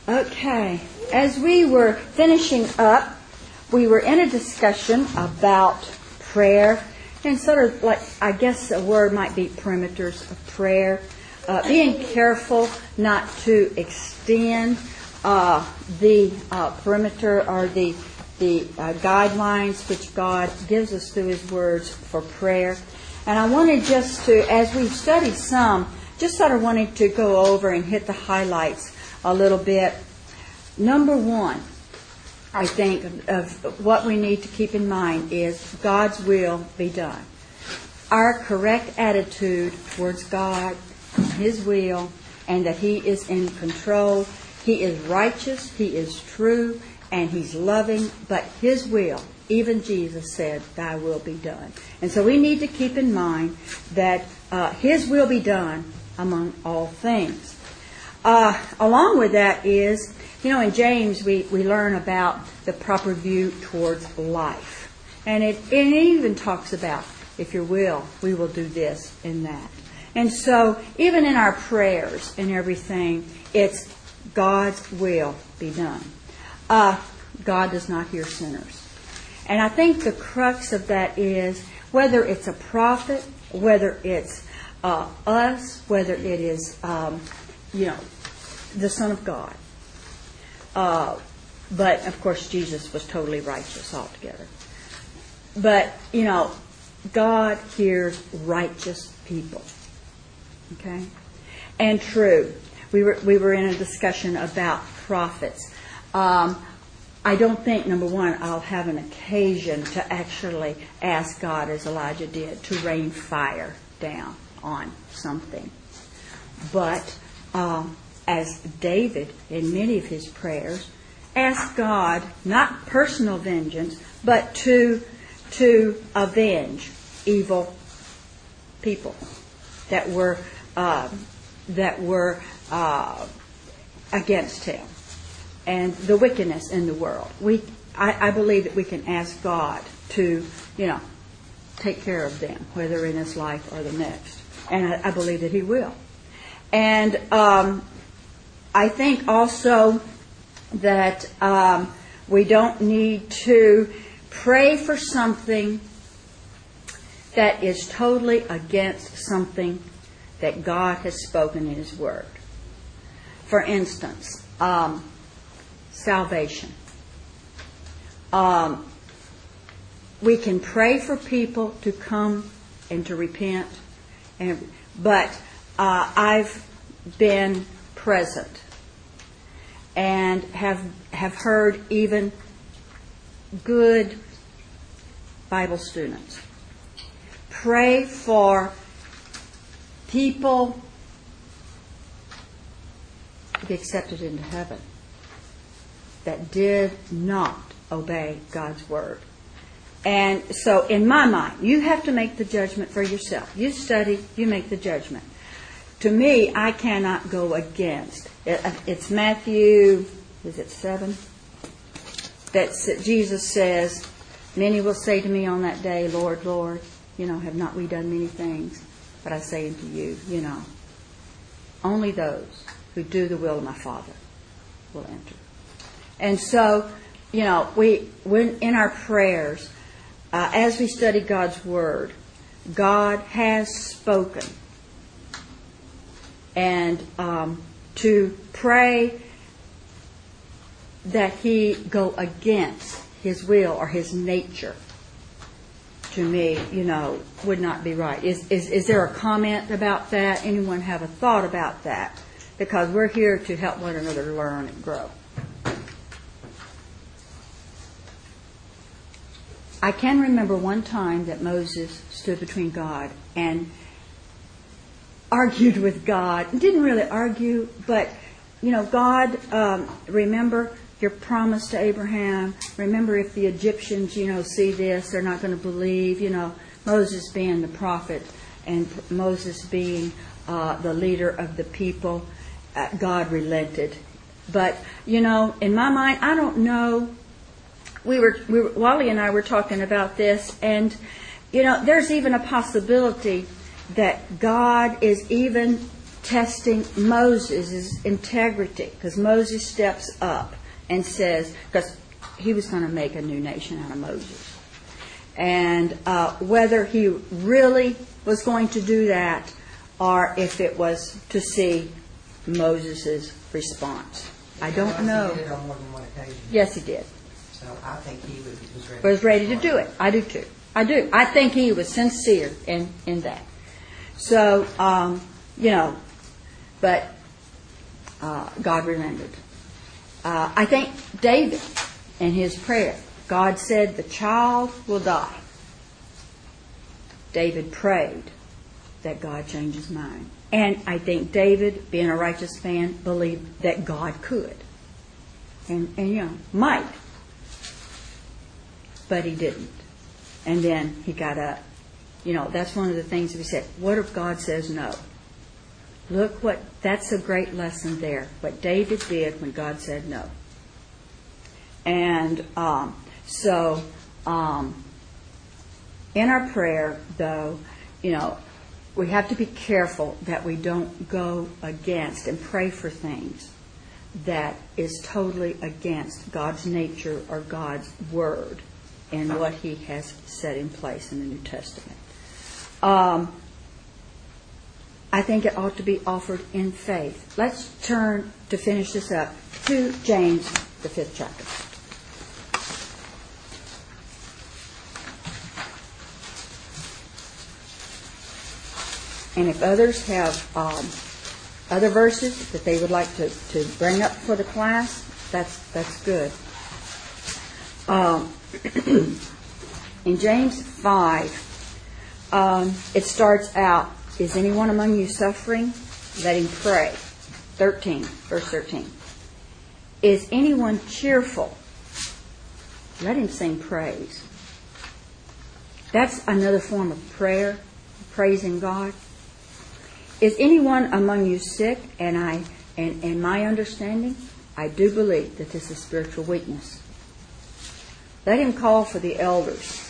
Okay, as we were finishing up, we were in a discussion about prayer, and sort of like, I guess a word might be perimeters of prayer. Being careful not to extend the perimeter or the guidelines which God gives us through His words for prayer. And I wanted just to, as we've studied some, just sort of wanted to go over and hit the highlights a little bit. Number one, I think, of what we need to keep in mind is God's will be done. Our correct attitude towards God, His will, and that He is in control. He is righteous, He is true, and He's loving, but His will, even Jesus said, Thy will be done. And so we need to keep in mind that His will be done among all things. Along with that is, in James we learn about the proper view towards life. And it even talks about, if you will, we will do this and that. And so, even in our prayers and everything, it's God's will be done. God does not hear sinners. And I think the crux of that is, whether it's a prophet, whether it's us, whether it is, the Son of God. But, of course, Jesus was totally righteous altogether. But, God hears righteous people. Okay? And true. We were in a discussion about prophets. I don't think, number one, I'll have an occasion to actually ask God, as Elijah did, to rain fire down on something. But as David, in many of his prayers, asked God, not personal vengeance, but to avenge evil people that were against him and the wickedness in the world. I believe that we can ask God to, take care of them, whether in this life or the next. And I believe that He will. And I think also that we don't need to pray for something that is totally against something that God has spoken in His Word. For instance, salvation. We can pray for people to come and to repent, but I've been present and have heard even good Bible students pray for people to be accepted into heaven that did not obey God's Word. And so, in my mind, you have to make the judgment for yourself. You study, you make the judgment. To me, I cannot go against. It's Matthew, is it 7? That Jesus says, many will say to me on that day, Lord, Lord, have not we done many things? But I say unto you, only those who do the will of my Father will enter. And so, when in our prayers, as we study God's Word, God has spoken. And to pray that He go against His will or His nature, to me, would not be right. Is there a comment about that? Anyone have a thought about that? Because we're here to help one another learn and grow. I can remember one time that Moses stood between God and argued with God. Didn't really argue, but, God, remember your promise to Abraham. Remember, if the Egyptians, see this, they're not going to believe. Moses being the prophet and Moses being the leader of the people, God relented. But, in my mind, I don't know. Wally and I were talking about this, and, there's even a possibility that God is even testing Moses' integrity, because Moses steps up and says, because he was going to make a new nation out of Moses, and whether he really was going to do that, or if it was to see Moses' response. I don't know. He did it on more than one occasion. Yes, he did. So I think he was ready. Was ready to do it. I do too. I do. I think he was sincere in that. So, but God relented. I think David, in his prayer, God said the child will die. David prayed that God change his mind. And I think David, being a righteous man, believed that God could. And might. But he didn't. And then he got up. That's one of the things we said. What if God says no? Look that's a great lesson there. What David did when God said no. And in our prayer, though, we have to be careful that we don't go against and pray for things that is totally against God's nature or God's word and what He has set in place in the New Testament. I think it ought to be offered in faith. Let's turn, to finish this up, to James, the 5th chapter. And if others have other verses that they would like to bring up for the class, that's good. In James 5, it starts out, is anyone among you suffering? Let him pray. 13, verse 13. Is anyone cheerful? Let him sing praise. That's another form of prayer, praising God. Is anyone among you sick? And in my understanding, I do believe that this is spiritual weakness. Let him call for the elders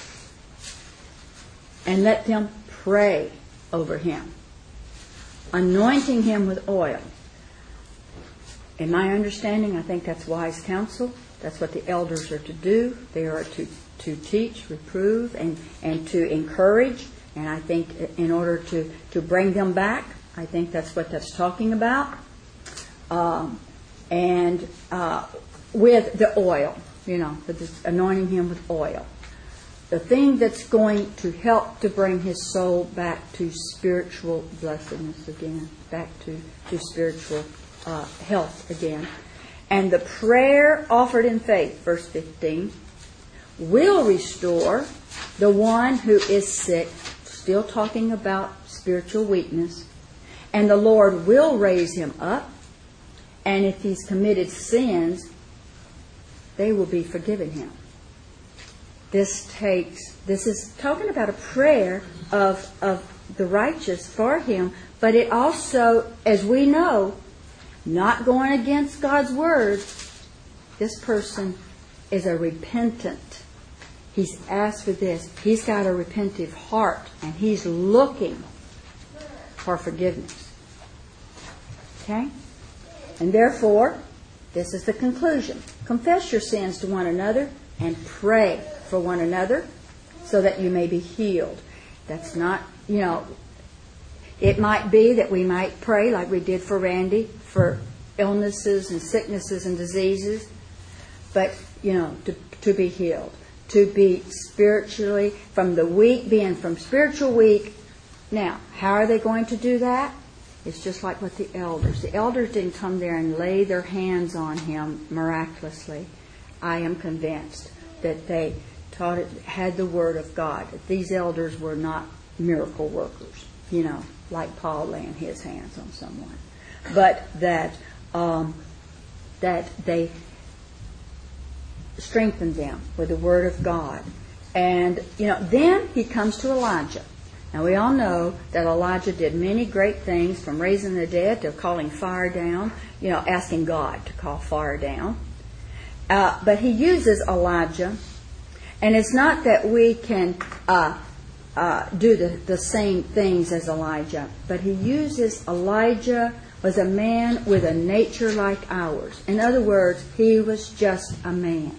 and let them pray over him, anointing him with oil. In my understanding, I think that's wise counsel. That's what the elders are to do. They are to teach, reprove, and to encourage. And I think in order to bring them back, I think that's what that's talking about. And with the oil, anointing him with oil. The thing that's going to help to bring his soul back to spiritual blessedness again, back to spiritual health again. And the prayer offered in faith, verse 15, will restore the one who is sick, still talking about spiritual weakness, and the Lord will raise him up, and if he's committed sins, they will be forgiven him. This is talking about a prayer of the righteous for him, but it also, as we know, not going against God's word, this person is a repentant. He's asked for this. He's got a repentive heart, and he's looking for forgiveness. Okay? And therefore, this is the conclusion. Confess your sins to one another and pray for one another so that you may be healed. That's not, it might be that we might pray like we did for Randy for illnesses and sicknesses and diseases, but, to be healed. To be spiritually, from the weak, being from spiritual weak. Now, how are they going to do that? It's just like with the elders. The elders didn't come there and lay their hands on him miraculously. I am convinced that they had the Word of God. That these elders were not miracle workers, like Paul laying his hands on someone. But that they strengthened them with the Word of God. And, then he comes to Elijah. Now, we all know that Elijah did many great things, from raising the dead to calling fire down, asking God to call fire down. But he uses Elijah, and it's not that we can do the same things as Elijah. But he uses Elijah was a man with a nature like ours. In other words, he was just a man.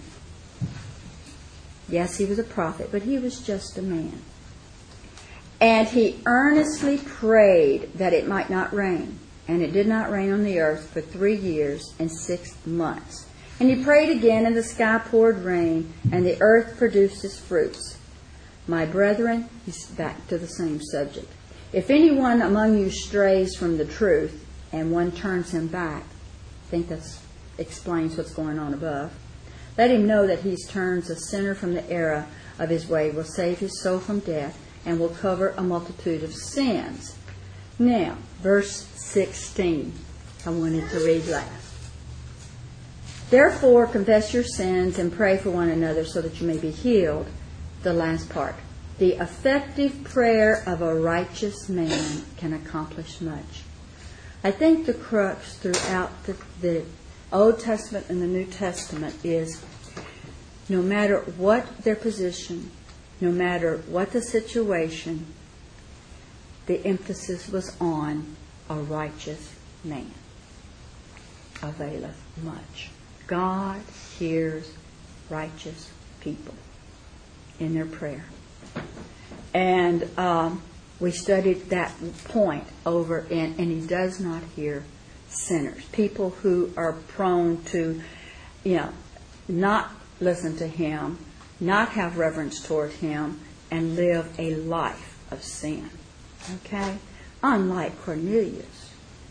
Yes, he was a prophet, but he was just a man. And he earnestly prayed that it might not rain. And it did not rain on the earth for 3 years and 6 months. And he prayed again, and the sky poured rain, and the earth produced its fruits. My brethren, he's back to the same subject. If anyone among you strays from the truth, and one turns him back, I think that explains what's going on above, let him know that he turns a sinner from the error of his way, will save his soul from death, and will cover a multitude of sins. Now, verse 16, I wanted to read last. Therefore, confess your sins and pray for one another so that you may be healed. The last part. The effective prayer of a righteous man can accomplish much. I think the crux throughout the Old Testament and the New Testament is no matter what their position, no matter what the situation, the emphasis was on a righteous man availeth much. God hears righteous people in their prayer. And we studied that point over, and he does not hear sinners. People who are prone to, not listen to him, not have reverence toward him, and live a life of sin. Okay? Unlike Cornelius,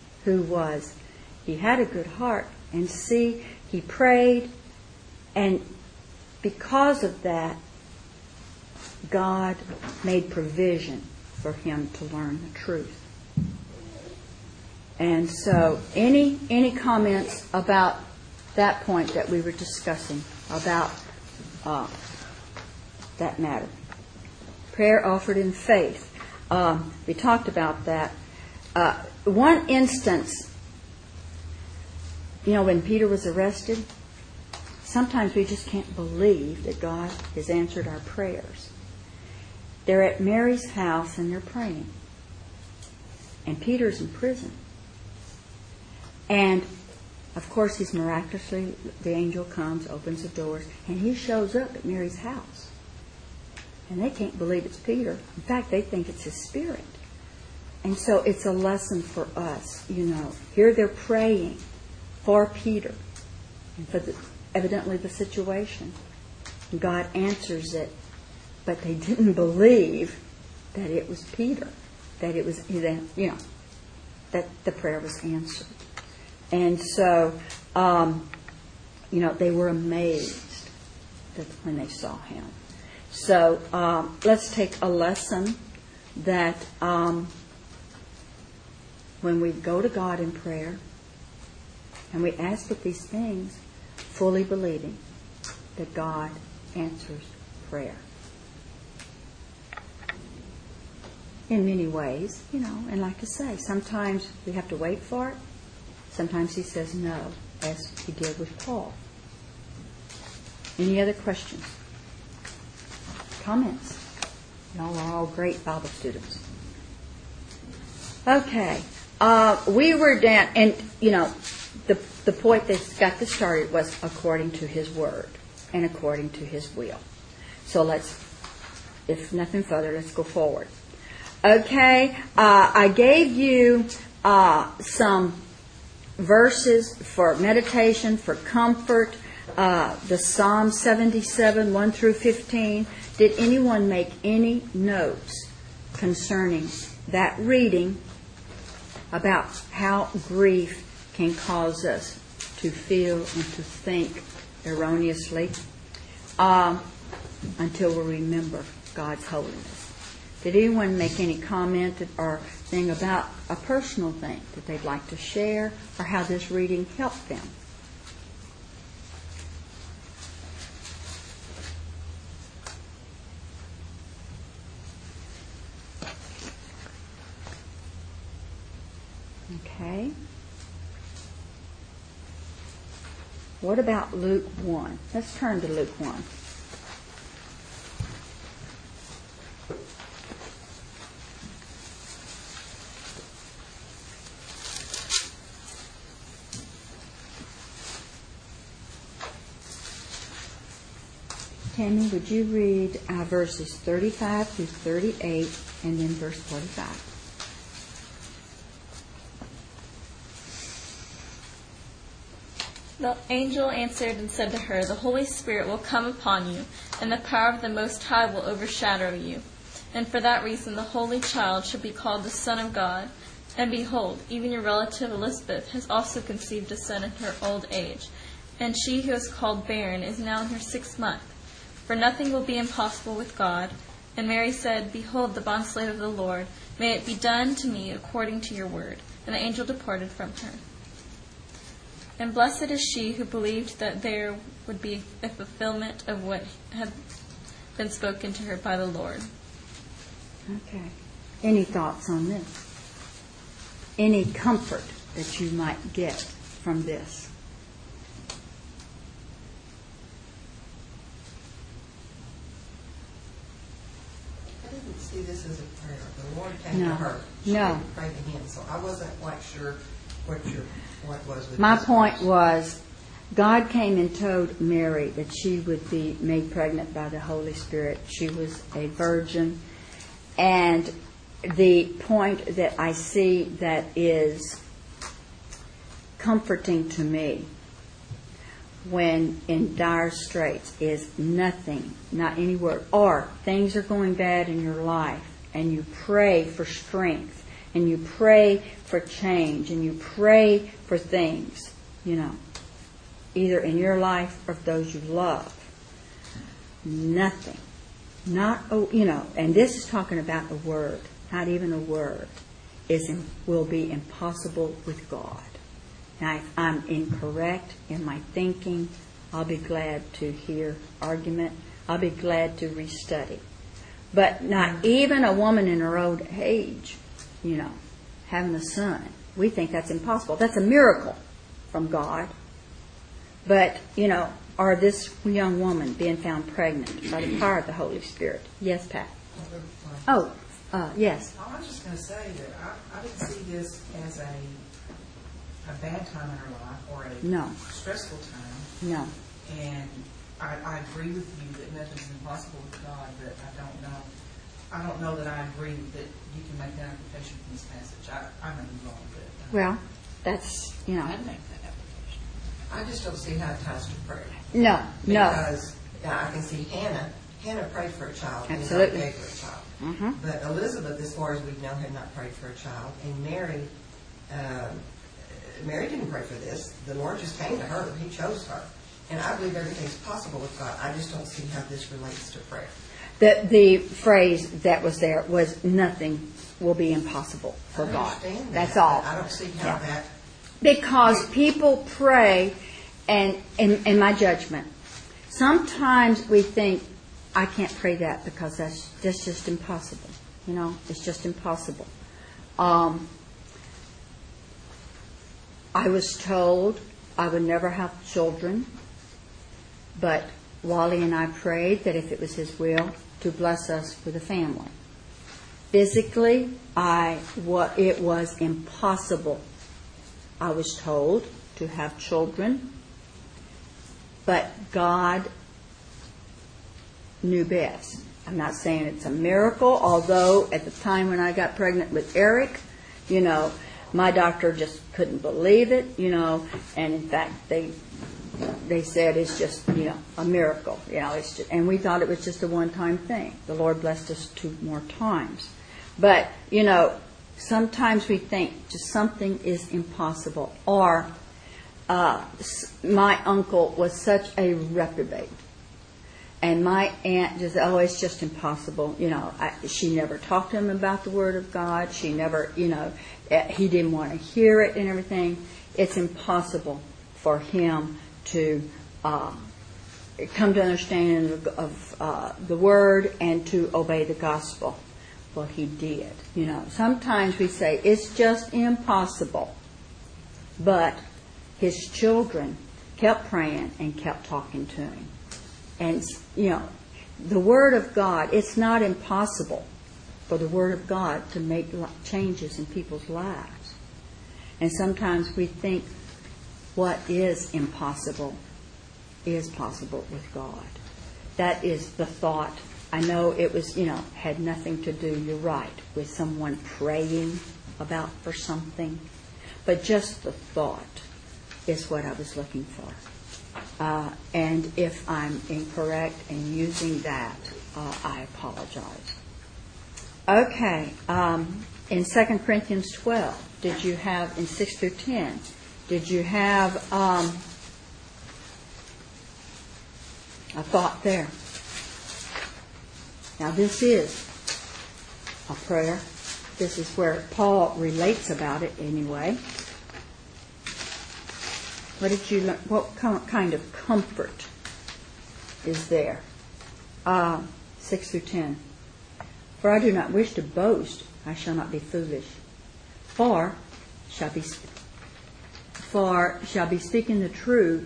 he had a good heart, and he prayed, and because of that, God made provision for him to learn the truth. And so, any comments about that point that we were discussing, about that matter? Prayer offered in faith. We talked about that. One instance, when Peter was arrested, sometimes we just can't believe that God has answered our prayers. They're at Mary's house and they're praying. And Peter's in prison. And, of course, he's miraculously, the angel comes, opens the doors, and he shows up at Mary's house. And they can't believe it's Peter. In fact, they think it's his spirit. And so it's a lesson for us, Here they're praying for Peter and for evidently the situation. And God answers it. But they didn't believe that it was Peter, that it was, that the prayer was answered. And so, they were amazed when they saw him. So, let's take a lesson that when we go to God in prayer and we ask for these things, fully believing that God answers prayer. In many ways, and like I say, sometimes we have to wait for it. Sometimes he says no, as he did with Paul. Any other questions? Comments? Y'all are all great Bible students. Okay. We were down, and, the point that got this started was according to his word and according to his will. So if nothing further, let's go forward. Okay, I gave you some verses for meditation, for comfort, the Psalm 77, 1 through 15. Did anyone make any notes concerning that reading about how grief can cause us to feel and to think erroneously until we remember God's holiness? Did anyone make any comment or thing about a personal thing that they'd like to share, or how this reading helped them? Okay. What about Luke 1? Let's turn to Luke 1. Tammy, would you read verses 35 through 38 and then verse 45? The angel answered and said to her, "The Holy Spirit will come upon you, and the power of the Most High will overshadow you. And for that reason the Holy Child shall be called the Son of God. And behold, even your relative Elizabeth has also conceived a son in her old age. And she who is called barren is now in her 6th month. For nothing will be impossible with God." And Mary said, "Behold, the bondslave of the Lord, may it be done to me according to your word." And the angel departed from her. And blessed is she who believed that there would be a fulfillment of what had been spoken to her by the Lord. Okay. Any thoughts on this? Any comfort that you might get from this? I didn't see this as a prayer. The Lord came to No. her. She No. didn't pray to him. So I wasn't quite sure what was with My this point verse. was, God came and told Mary that she would be made pregnant by the Holy Spirit. She was a virgin. And the point that I see that is comforting to me when in dire straits is nothing, not any word, or things are going bad in your life and you pray for strength and you pray for change and you pray for things, either in your life or those you love. Nothing. And this is talking about a word, not even a word, will be impossible with God. Now, if I'm incorrect in my thinking, I'll be glad to hear argument. I'll be glad to restudy. But not even a woman in her old age, having a son. We think that's impossible. That's a miracle from God. But, or this young woman being found pregnant by the power of the Holy Spirit. Yes, Pat? Yes. I was just going to say that I didn't see this as a bad time in her life or a stressful time. No. And I agree with you that nothing's impossible with God, but I don't know that I agree that you can make that application from this passage. I may be wrong, but Well, that's, I'd make that application. I just don't see how it ties to prayer. No. Because I can see Hannah prayed for a child. Absolutely. And God gave her a child. Mm-hmm. But Elizabeth, as far as we know, had not prayed for a child. And Mary didn't pray for this. The Lord just came to her. He chose her. And I believe everything's possible with God. I just don't see how this relates to prayer. The phrase that was there was nothing will be impossible for God. That's all. I don't see how that... Because people pray, and in my judgment, sometimes we think, I can't pray that because that's just impossible. It's just impossible. I was told I would never have children, but Wally and I prayed that if it was His will, to bless us with a family. Physically, it was impossible. I was told to have children, but God knew best. I'm not saying it's a miracle, although at the time when I got pregnant with Eric, my doctor just couldn't believe it, and in fact they said it's just, a miracle. It's just, and we thought it was just a one-time thing. The Lord blessed us 2 more times. But, sometimes we think just something is impossible. Or my uncle was such a reprobate. And my aunt just, it's just impossible. She never talked to him about the Word of God. She never, he didn't want to hear it and everything. It's impossible for him to come to understanding of the Word and to obey the gospel. Well, he did. Sometimes we say it's just impossible. But his children kept praying and kept talking to him. And, the Word of God, it's not impossible for the Word of God to make changes in people's lives. And sometimes we think what is impossible is possible with God. that is the thought. I know it was, had nothing to do, you're right, with someone praying for something. But just the thought is what I was looking for. And if I'm incorrect in using that, I apologize. Okay, in 2 Corinthians 12, did you have, in 6 through 10, did you have a thought there? Now this is a prayer. This is where Paul relates about it anyway. What did you learn? What kind of comfort is there? 6 through 10. For I do not wish to boast, I shall not be foolish. For shall be speaking the truth.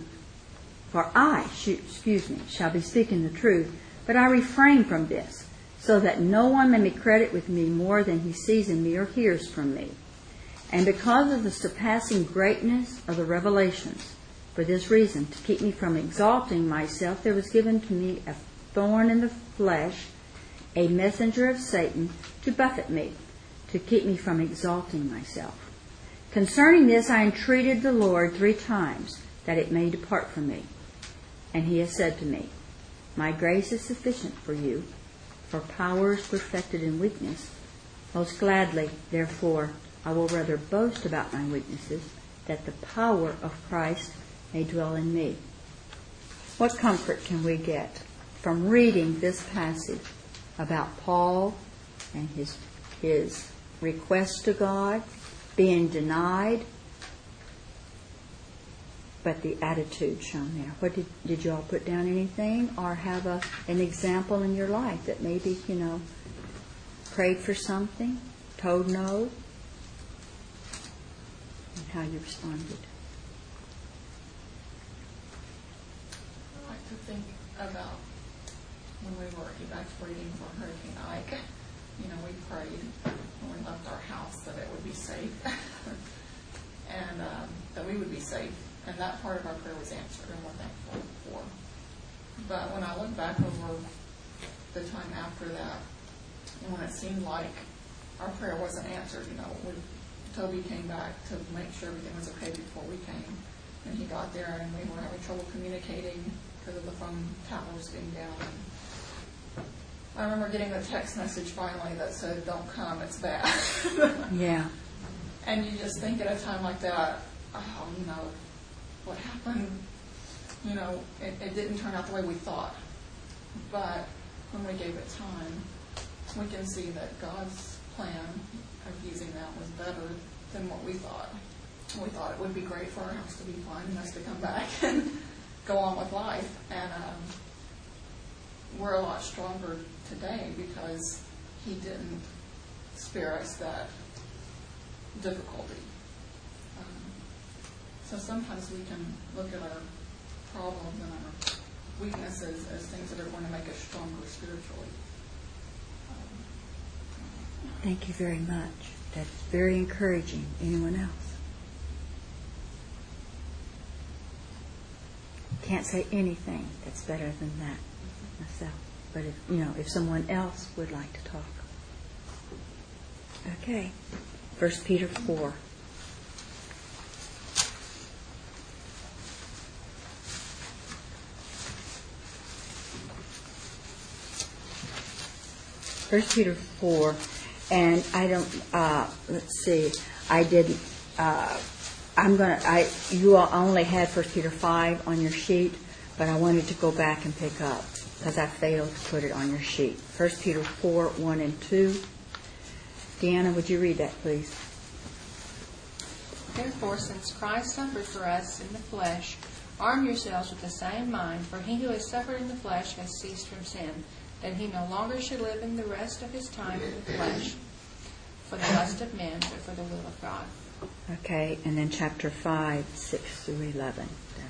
Shall be speaking the truth, but I refrain from this, so that no one may credit with me more than he sees in me or hears from me. And because of the surpassing greatness of the revelations, for this reason, to keep me from exalting myself, there was given to me a thorn in the flesh, a messenger of Satan, to buffet me, to keep me from exalting myself. Concerning this I entreated the Lord 3 times, that it may depart from me. And he has said to me, My grace is sufficient for you, for power is perfected in weakness. Most gladly, therefore, I will rather boast about my weaknesses, that the power of Christ may dwell in me. What comfort can we get from reading this passage about Paul and his request to God, being denied, but the attitude shown there? What did you all put down anything, or have an example in your life that maybe, prayed for something, told no, and how you responded? I like to think about when we were evacuating from Hurricane Ike. We prayed when we left our house that it would be safe and that we would be safe. And that part of our prayer was answered, and we're thankful for. But when I look back over the time after that, and when it seemed like our prayer wasn't answered, when Toby came back to make sure everything was okay before we came, and he got there, and we were having trouble communicating because of the phone towers being down. And I remember getting the text message finally that said, "Don't come, it's bad." Yeah. And you just think at a time like that, what happened? It didn't turn out the way we thought. But when we gave it time, we can see that God's plan of using that was better than what we thought. We thought it would be great for our house to be fine and us to come back and go on with life. And we're a lot stronger today because he didn't spare us that difficulty. So sometimes we can look at our problems and our weaknesses as things that are going to make us stronger spiritually. Thank you very much. That's very encouraging. Anyone else? Can't say anything that's better than that myself. But if someone else would like to talk. Okay. 1 Peter 4. First Peter 4, and I don't, let's see, I didn't, you all only had 1 Peter 5 on your sheet, but I wanted to go back and pick up, because I failed to put it on your sheet. 1 Peter 4, 1 and 2. Deanna, would you read that, please? Therefore, since Christ suffered for us in the flesh, arm yourselves with the same mind, for he who has suffered in the flesh has ceased from sin, that he no longer should live in the rest of his time in the flesh, for the lust of men, but for the will of God. Okay, and then chapter 5, 6 through 11.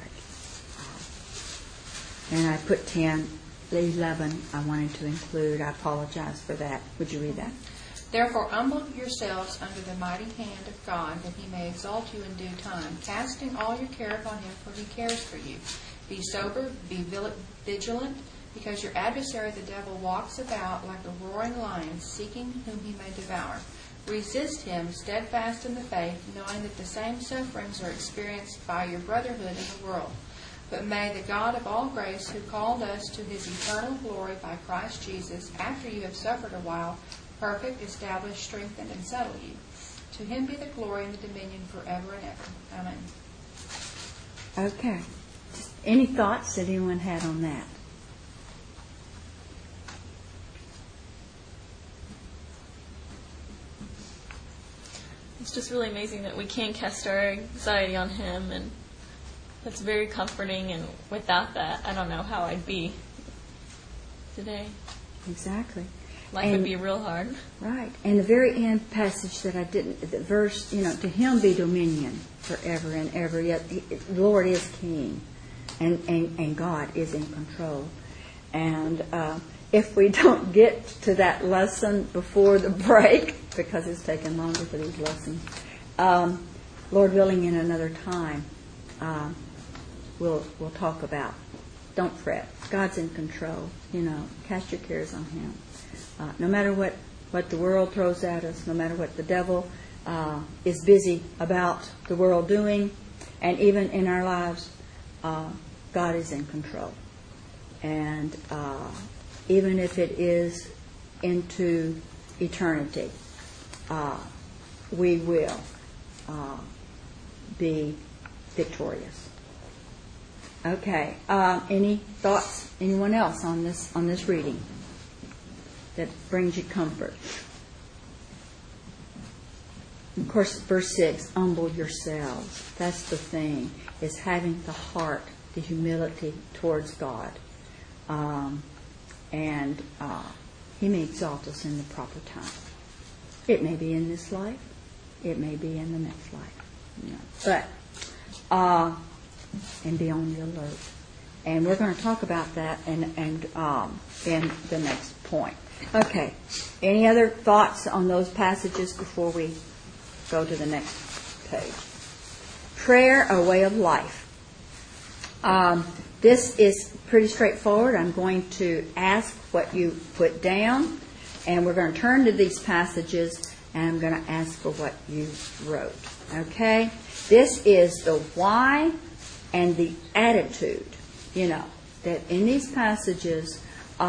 And I put 10, 11 I wanted to include. I apologize for that. Would you read that? Therefore, humble yourselves under the mighty hand of God, that he may exalt you in due time, casting all your care upon him, for he cares for you. Be sober, be vigilant. because your adversary the devil walks about like a roaring lion, seeking whom he may devour. Resist him, steadfast in the faith, knowing that the same sufferings are experienced by your brotherhood in the world. But may the God of all grace, who called us to his eternal glory by Christ Jesus, after you have suffered a while, perfect, establish, strengthen, and settle you. To him be the glory and the dominion forever and ever. Amen. Okay. Any thoughts that anyone had on that? It's just really amazing that we can cast our anxiety on him, and that's very comforting, and without that, I don't know how I'd be today. Exactly. Life would be real hard. Right. And the very end passage that I didn't, the verse, to him be dominion forever and ever. Yet the Lord is king, and God is in control. And if we don't get to that lesson before the break, because it's taken longer for these lessons, Lord willing, in another time, we'll talk about. Don't fret. God's in control. Cast your cares on him. No matter what the world throws at us, no matter what the devil is busy about the world doing, and even in our lives, God is in control. And even if it is into eternity, we will be victorious. Okay. Any thoughts? Anyone else on this reading that brings you comfort? Of course, verse 6, humble yourselves. That's the thing, is having the heart, the humility towards God. And he may exalt us in the proper time. It may be in this life. It may be in the next life. But, and be on the alert. And we're going to talk about that and in the next point. Okay. Any other thoughts on those passages before we go to the next page? Prayer, a way of life. This is pretty straightforward. I'm going to ask what you put down, and we're going to turn to these passages, and I'm going to ask for what you wrote. Okay? This is the why and the attitude, that in these passages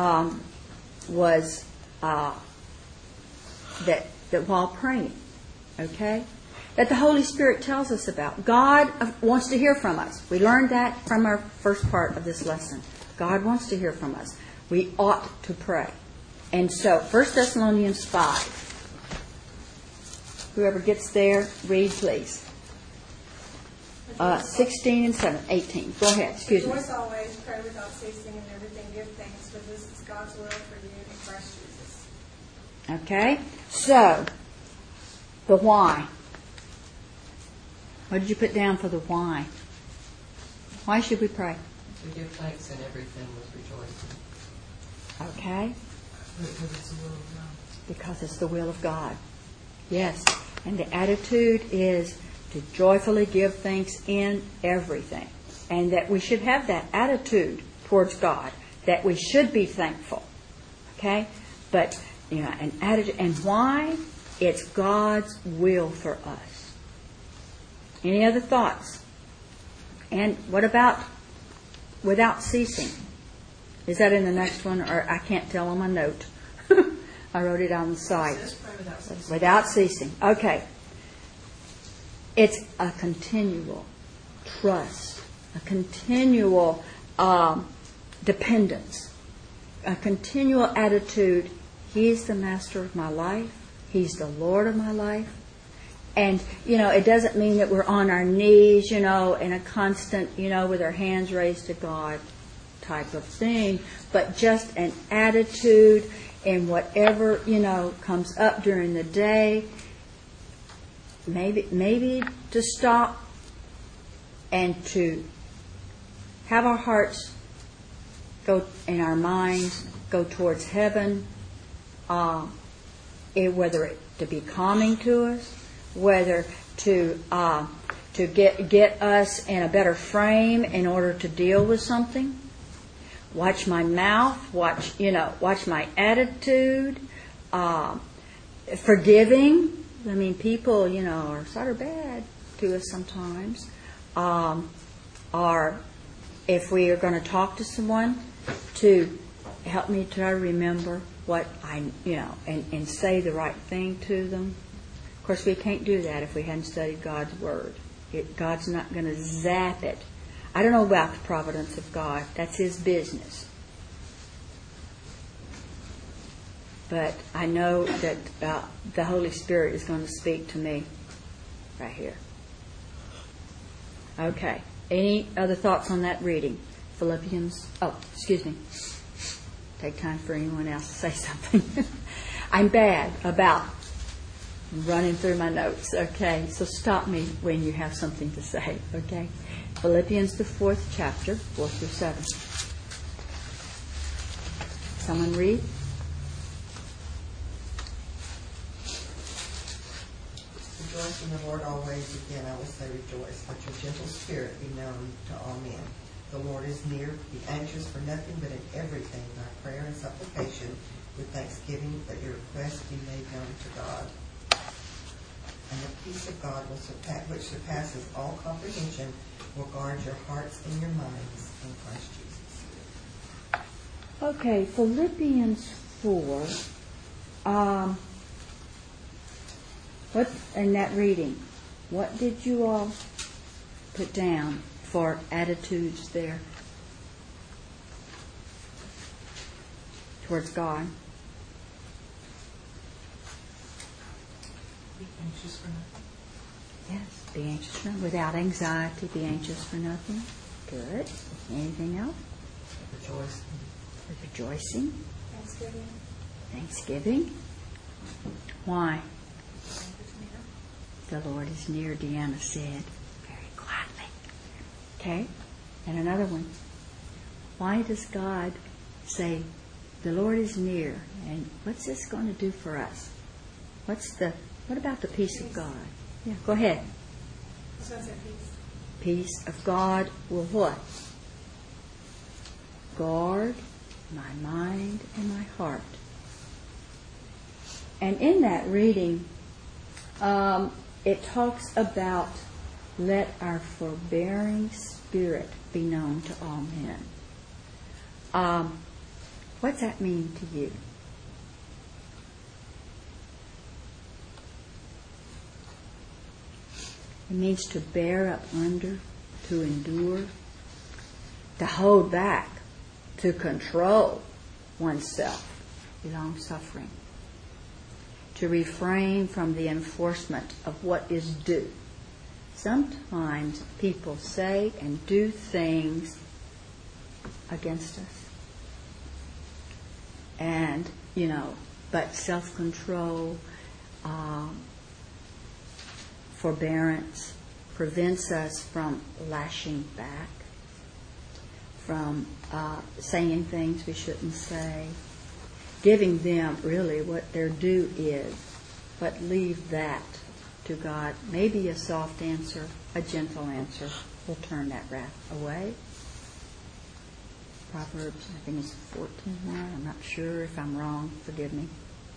was that while praying, okay, that the Holy Spirit tells us about. God wants to hear from us. We learned that from our first part of this lesson. God wants to hear from us. We ought to pray. And so, 1 Thessalonians 5. Whoever gets there, read, please. 16 and 18. Go ahead. Excuse me. Rejoice always, pray without ceasing, and everything give thanks, for this is God's will for you in Christ Jesus. Okay. So, the why. What did you put down for the why? Why should we pray? To give thanks in everything with rejoicing. Okay. Because it's the will of God. Because it's the will of God. Yes. And the attitude is to joyfully give thanks in everything. And that we should have that attitude towards God, that we should be thankful. Okay? But, an attitude. And why? It's God's will for us. Any other thoughts? And what about without ceasing? Is that in the next one? Or I can't tell on my note. I wrote it on the side. Without ceasing. Okay. It's a continual trust, a continual dependence, a continual attitude. He's the master of my life. He's the Lord of my life. And, it doesn't mean that we're on our knees, in a constant, with our hands raised to God type of thing, but just an attitude in whatever, comes up during the day. Maybe to stop and to have our hearts go and our minds go towards heaven, whether it to be calming to us, whether to get us in a better frame in order to deal with something, watch my mouth, watch my attitude, forgiving. I mean, people, are sort of bad to us sometimes. Or if we are going to talk to someone, to help me try to remember what and say the right thing to them. Of course, we can't do that if we hadn't studied God's Word. God's not going to zap it. I don't know about the providence of God. That's His business. But I know that the Holy Spirit is going to speak to me right here. Okay. Any other thoughts on that reading? Philippians. Oh, excuse me. Take time for anyone else to say something. I'm bad about running through my notes. Okay. So stop me when you have something to say. Okay. Philippians, the 4th chapter, 4 through 7. Someone read? Rejoice in the Lord always. Again, I will say rejoice. Let your gentle spirit be known to all men. The Lord is near. Be anxious for nothing, but in everything by prayer and supplication with thanksgiving, that your requests be made known to God. And the peace of God, which surpasses all comprehension, will guard your hearts and your minds in Christ Jesus. Okay, Philippians 4. What in that reading? What did you all put down for attitudes there towards God? Be anxious for nothing. Yes, be anxious for nothing. Without anxiety, be anxious for nothing. Good. Anything else? Rejoice. Rejoicing. Thanksgiving. Thanksgiving. Why? The Lord is near, Deanna said, very quietly. Okay? And another one. Why does God say, the Lord is near? And what's this going to do for us? What about the peace of God? Yeah, go ahead. This one's at peace. Peace of God will what? Guard my mind and my heart. And in that reading, it talks about let our forbearing spirit be known to all men. What's that mean to you? It means to bear up under, to endure, to hold back, to control oneself, long-suffering, to refrain from the enforcement of what is due. Sometimes people say and do things against us. And, but self-control, forbearance prevents us from lashing back, from saying things we shouldn't say, giving them really what their due is, but leave that to God. Maybe a soft answer, a gentle answer will turn that wrath away. Proverbs, I think it's 14:1. I'm not sure if I'm wrong. Forgive me.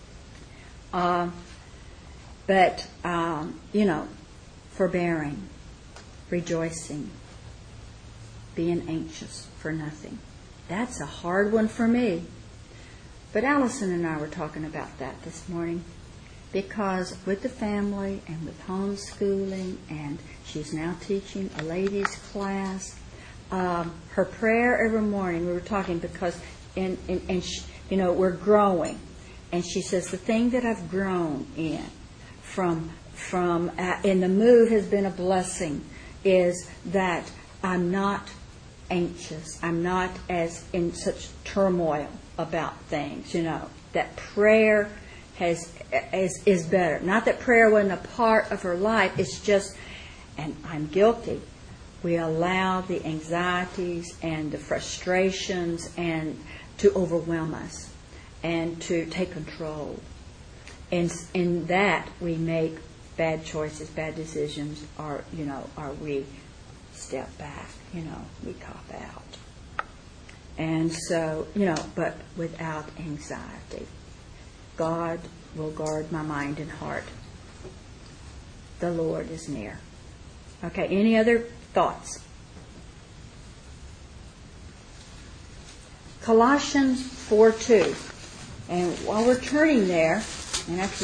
But forbearing, rejoicing, being anxious for nothing. That's a hard one for me. But Allison and I were talking about that this morning, because with the family and with homeschooling, and she's now teaching a ladies' class, her prayer every morning, we were talking because, we're growing. And she says, the thing that I've grown in and the move has been a blessing, is that I'm not anxious. I'm not as in such turmoil about things, that prayer is better. Not that prayer wasn't a part of her life. It's just, and I'm guilty, we allow the anxieties and the frustrations and to overwhelm us and to take control. And in that we make bad choices, bad decisions, or we step back, we cop out. And so, but without anxiety. God will guard my mind and heart. The Lord is near. Okay, any other thoughts? Colossians 4:2. And while we're turning there, and actually,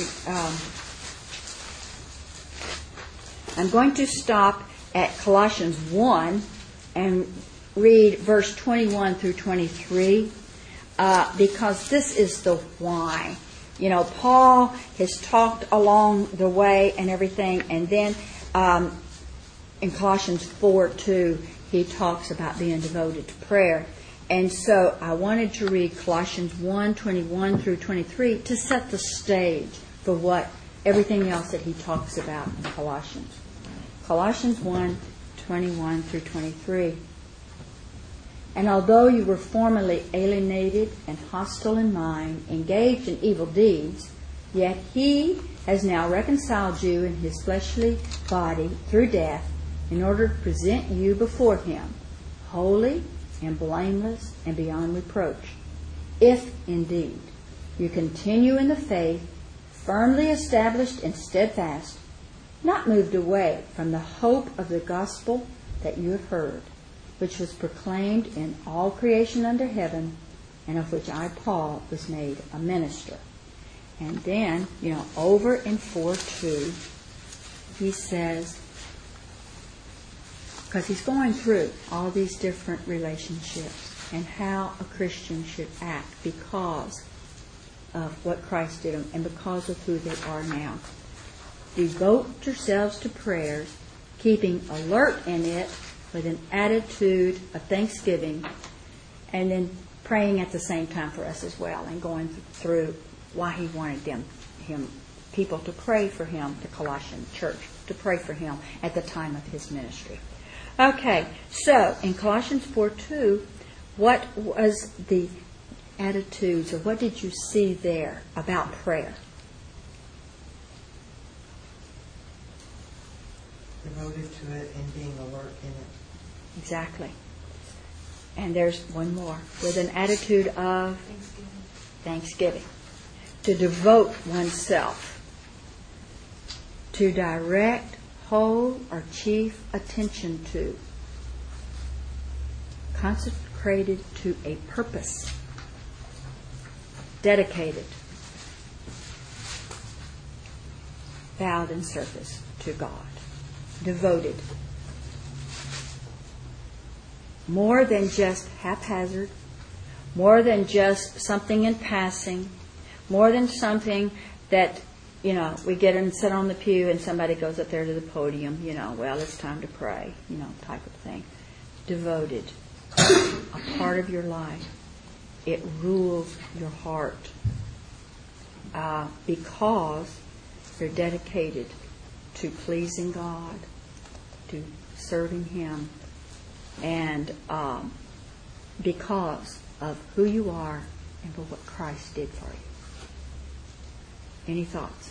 I'm going to stop at Colossians 1 and read verse 21 through 23, because this is the why. Paul has talked along the way and everything, and then in Colossians 4:2, he talks about being devoted to prayer. And so I wanted to read Colossians 1:21 through 23 to set the stage for everything else that he talks about in Colossians. Colossians 1:21 through 23. And although you were formerly alienated and hostile in mind, engaged in evil deeds, yet he has now reconciled you in his fleshly body through death, in order to present you before him, holy and blameless and beyond reproach. If indeed you continue in the faith, firmly established and steadfast, not moved away from the hope of the gospel that you have heard, which was proclaimed in all creation under heaven, and of which I, Paul, was made a minister. And then, over in 4:2, he says, because he's going through all these different relationships and how a Christian should act because of what Christ did and because of who they are now. Devote yourselves to prayers, keeping alert in it with an attitude of thanksgiving, and then praying at the same time for us as well, and going through why he wanted people to pray for him, the Colossian church, to pray for him at the time of his ministry. Okay, so in Colossians 4:2, what was the attitudes, or what did you see there about prayer? Devoted to it and being alert in it. Exactly. And there's one more. With an attitude of thanksgiving. To devote oneself. To direct whole or chief attention to. Consecrated to a purpose. Dedicated. Vowed in service to God. Devoted. More than just haphazard, more than just something in passing, more than something that, we get and sit on the pew and somebody goes up there to the podium, well, it's time to pray, type of thing. Devoted. A part of your life. It rules your heart. Because you're dedicated to pleasing God, to serving him, and because of who you are and for what Christ did for you. Any thoughts?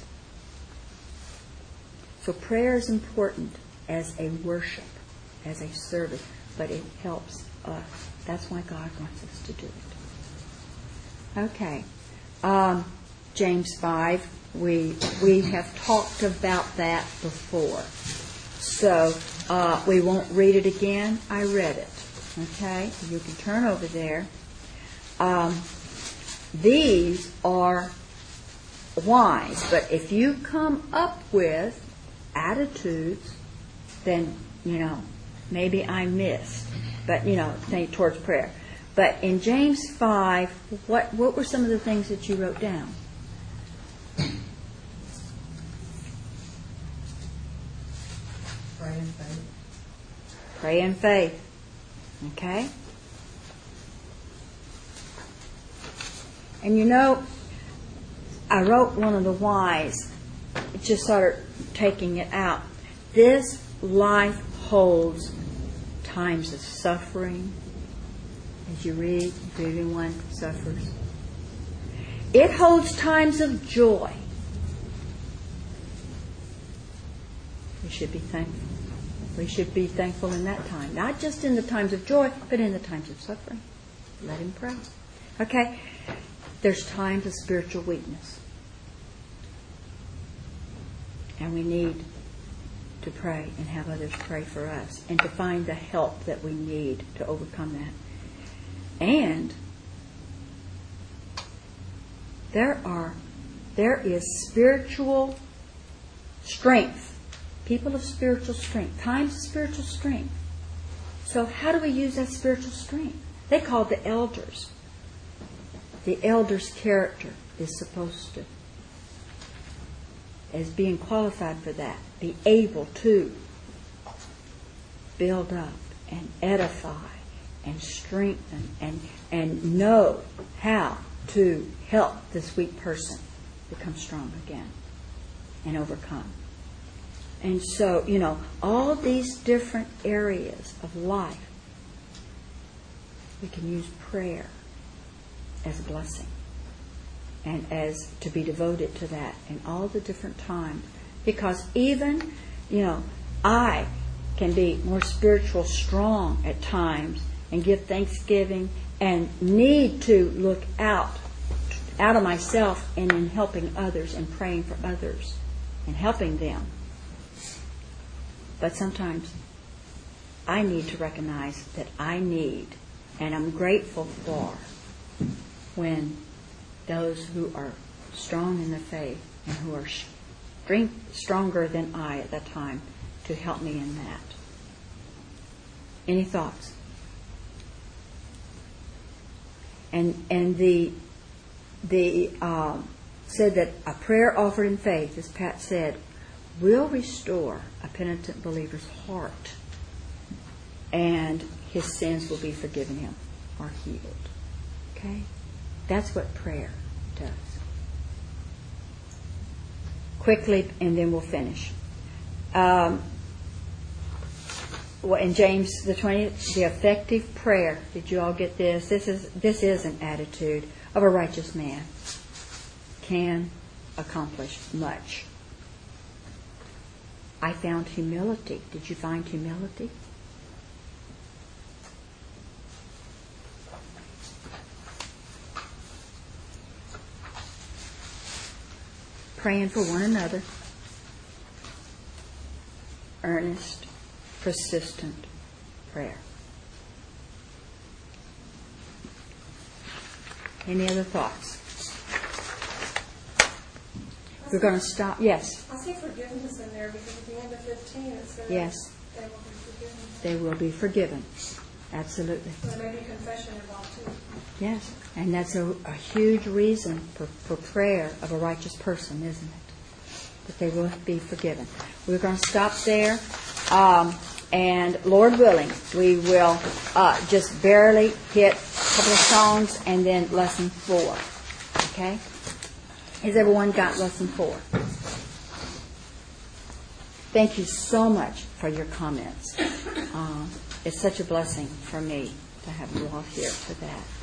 So prayer is important as a worship, as a service, but it helps us. That's why God wants us to do it. Okay. James 5, we have talked about that before. So we won't read it again. I read it. Okay? You can turn over there. These are wise, but if you come up with attitudes, then, maybe I missed. But, think towards prayer. But in James 5, what were some of the things that you wrote down? Pray in faith. Pray in faith. Okay? And I wrote one of the whys, just sort of taking it out. This life holds times of suffering. As you read, if anyone suffers. It holds times of joy. We should be thankful. We should be thankful in that time. Not just in the times of joy, but in the times of suffering. let him pray. Okay? There's times of spiritual weakness. And we need to pray and have others pray for us and to find the help that we need to overcome that. And there is spiritual strength, people of spiritual strength, times of spiritual strength. So how do we use that spiritual strength? They call it the elders. The elder's character is supposed to, as being qualified for that, be able to build up and edify and strengthen and know how to help this weak person become strong again and overcome. And so, all these different areas of life, we can use prayer as a blessing and as to be devoted to that in all the different times. Because even, I can be more spiritual strong at times and give thanksgiving and need to look out of myself and in helping others and praying for others and helping them. But sometimes I need to recognize that I need, and I'm grateful for, when those who are strong in the faith and who are stronger than I at that time to help me in that. Any thoughts? And the said that a prayer offered in faith, as Pat said, will restore a penitent believer's heart, and his sins will be forgiven him or healed. Okay? That's what prayer does. Quickly, and then we'll finish. In James the 20th, the effective prayer. Did you all get this? This is an attitude of a righteous man. Can accomplish much. I found humility. Did you find humility? Praying for one another. Earnest, persistent prayer. Any other thoughts? We're going to stop. Yes. I see forgiveness in there because at the end of 15 it says Yes. they will be forgiven. They will be forgiven. Absolutely. So there may be confession involved too. Yes. And that's a huge reason for prayer of a righteous person, isn't it? That they will be forgiven. We're going to stop there. And Lord willing, we will just barely hit a couple of songs and then lesson 4. Okay? Has everyone got lesson 4? Thank you so much for your comments. It's such a blessing for me to have you all here for that.